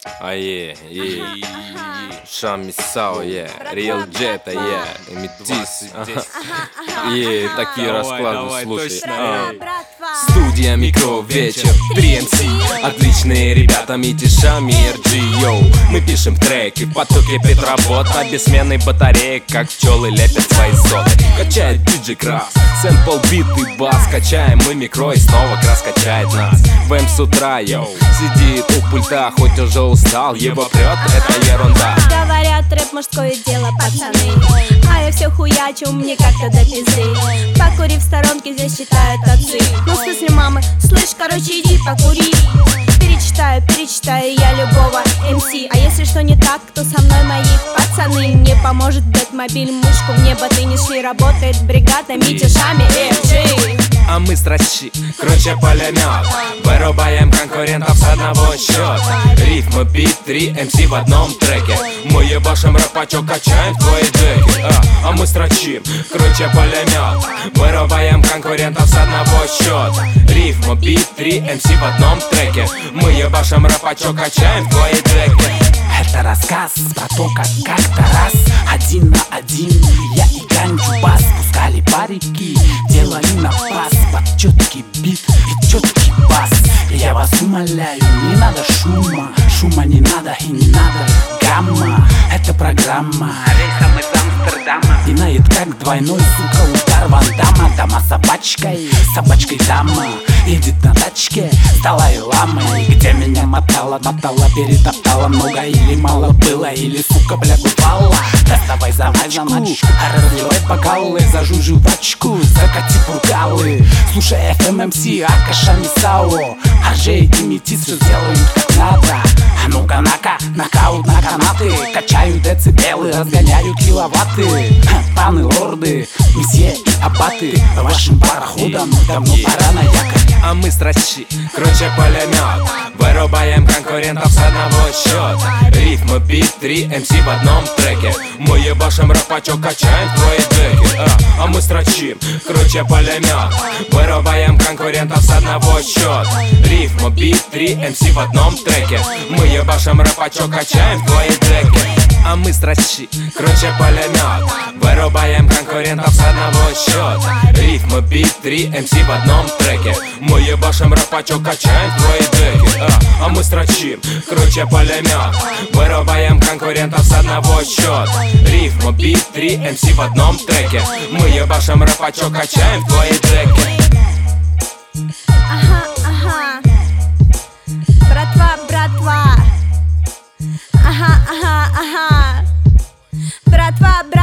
Шами Сао, Реал Джета, Метис. Такие расклады, слушай. Студия Микро, вечер, 3MC. Отличные ребята, Мити, Шами, RG, йоу. Мы пишем треки, в потоке петработа. Без сменной батареи, как пчелы лепят свои соты. Качает диджей Крас, сэмпл, бит и бас. Качаем мы микро и снова Крас качает нас. ВМ с утра, йоу, сидит у пульта, хоть уже устал, его прет, это ерунда. Говорят, рэп мужское дело, пацаны, а я все хуячу, мне как-то до пизды. Покурив в сторонке, здесь считают отцы. Ну в смысле мамы, слышь, короче, иди покури. Перечитаю я любого МС. А если что не так, то со мной мои пацаны. Мне поможет Бэтмобиль, мышку в небо ты не шли. Работает бригада Мити, Шами, FG. А мы строчи, круче пулемет. Вырубаем конкурентов с одного счета. Рифмы, бит, 3 MC в одном треке. Мы ебашим рэпачок, качаем твои деки. А мы строчим, круче пулемет. Вырубаем конкурентов с одного счета. Рифмы, бит, 3 MC в одном треке. Мы ебашим рэпачок, качаем твои деки. Это рассказ про то, как как-то раз один на один я и Ганджу бас пускали парики, делали напас под четкий бит и четкий бас. Я вас умоляю, не надо шума, шума не надо и не надо гамма. Это программа рейсом из Амстердама. Пинает как двойной, сука, удар Ван Дамма. Дама с собачкой дама едет на тачке с Далай-ламой. Где меня мотала, перетоптала. Много или мало было, или, сука, бля, упала. Доставай заначку, разливай бокалы, зажуй жвачку, закати бургалы. Слушай FMMC, Ака, Шами Сао, Аржей и Метис все делают как надо. А ну-ка, нокаут на канаты. Качают децибелы, разгоняют киловатты. Паны, лорды, месье и аббаты. Вашим пароходам давно пора на якорь. А мы строчи, круче пулемет. Вырубаем конкурентов с одного счета. Рифмы, бит, 3 MC в одном треке. Мы ебашим рэпачок, качаем твои деки. А мы строчим, круче пулемет. Вырубаем конкурентов с одного счета. Рифмы, бит, 3 MC в одном треке. Мы ебашим рэпачок, качаем твои деки. А мы строчи, круче пулемет. Вырубаем конкурентов с одного счета. Рифмы, бит, 3 MC в одном треке. Мы ебашим рэпачок, качаем твои деки. А мы строчим, круче пулемет. Вырубаем конкурентов с одного счета. Рифмы, бит, 3 MC в одном треке. Мы ебашим рэпачок, качаем твои деки. Ага. Братва. Ага. Братва.